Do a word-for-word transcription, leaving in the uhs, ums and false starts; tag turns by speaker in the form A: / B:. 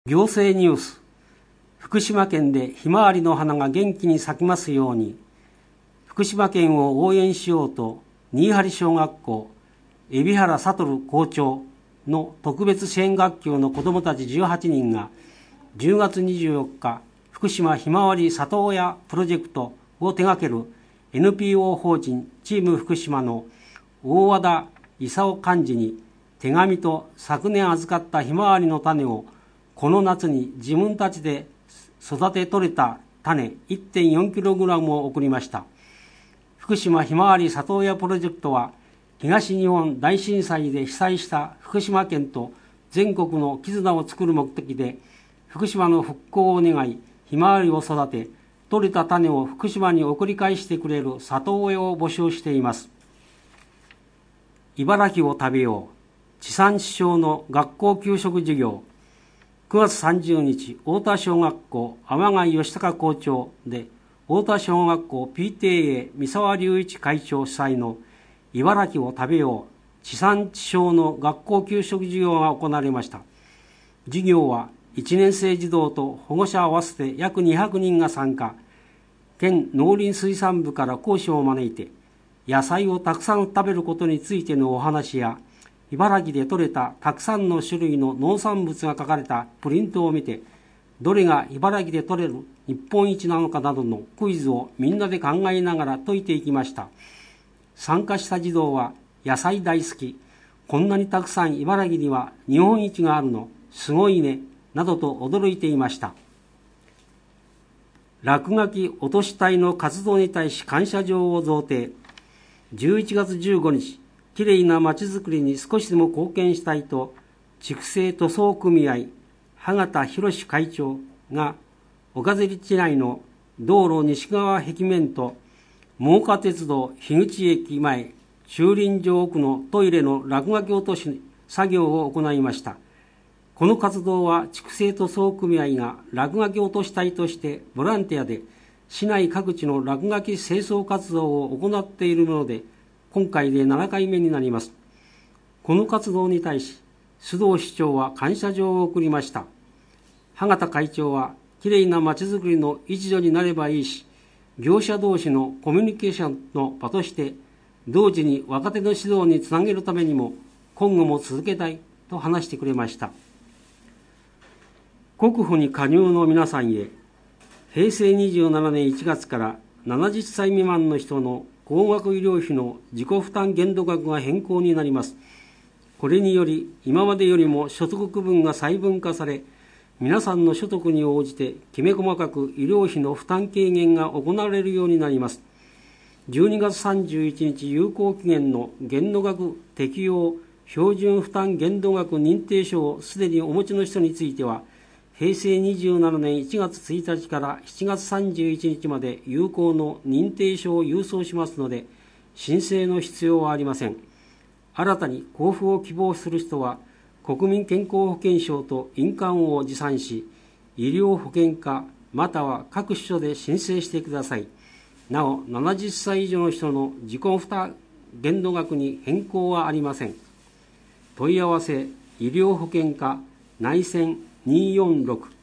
A: 行政ニュース。福島県でひまわりの花が元気に咲きますように。福島県を応援しようと、新張小学校、海老原悟校長の特別支援学級の子どもたちじゅうはちにんが、じゅうがつにじゅうよっか、福島ひまわり里親プロジェクトを手掛ける エヌピーオー 法人チーム福島の大和田勲幹事に手紙と昨年預かったひまわりの種をこの夏に自分たちで育て取れた種 いってんよんキログラム を送りました。福島ひまわり里親プロジェクトは東日本大震災で被災した福島県と全国の絆を作る目的で福島の復興を願い、ひまわりを育て取れた種を福島に送り返してくれる里親を募集しています。茨城を食べよう、地産地消の学校給食事業。くがつさんじゅうにち、太田小学校天貝義孝校長で、太田小学校 ピーティーエー 三沢隆一会長主催の茨城を食べよう、地産地消の学校給食事業が行われました。授業はいちねん生児童と保護者合わせて約にひゃくにんが参加。県農林水産部から講師を招いて、野菜をたくさん食べることについてのお話や、茨城で採れたたくさんの種類の農産物が書かれたプリントを見て、どれが茨城で採れる日本一なのかなどのクイズをみんなで考えながら解いていきました。参加した児童は野菜大好き、こんなにたくさん茨城には日本一があるの、すごいね、などと驚いていました。落書き落とし隊の活動に対し感謝状を贈呈。じゅういちがつじゅうごにち、きれいなまちづくりに少しでも貢献したいと、畜生塗装組合、羽形博会長が、岡尻地内の道路西側壁面と、真岡鉄道樋口駅前、駐輪場奥のトイレの落書き落とし作業を行いました。この活動は畜生塗装組合が落書き落とし隊としてボランティアで市内各地の落書き清掃活動を行っているもので、今回でななかいめになります。この活動に対し、須藤市長は感謝状を送りました。羽形会長は、きれいなまちづくりの一助になればいいし、業者同士のコミュニケーションの場として、同時に若手の指導につなげるためにも、今後も続けたいと話してくれました。国保に加入の皆さんへ、へいせいにじゅうななねんいちがつからななじゅっさい未満の人の高額医療費の自己負担限度額が変更になります。これにより、今までよりも所得区分が細分化され、皆さんの所得に応じてきめ細かく医療費の負担軽減が行われるようになります。じゅうにがつさんじゅういちにち有効期限の限度額適用標準負担限度額認定書をすでにお持ちの人については、へいせいにじゅうななねんいちがつついたちからしちがつさんじゅういちにちまで有効の認定書を郵送しますので、申請の必要はありません。新たに交付を希望する人は、国民健康保険証と印鑑を持参し、医療保険課または各支所で申請してください。なお、ななじゅっさい以上の人の自己負担限度額に変更はありません。問い合わせ、医療保険課内線にーよんろく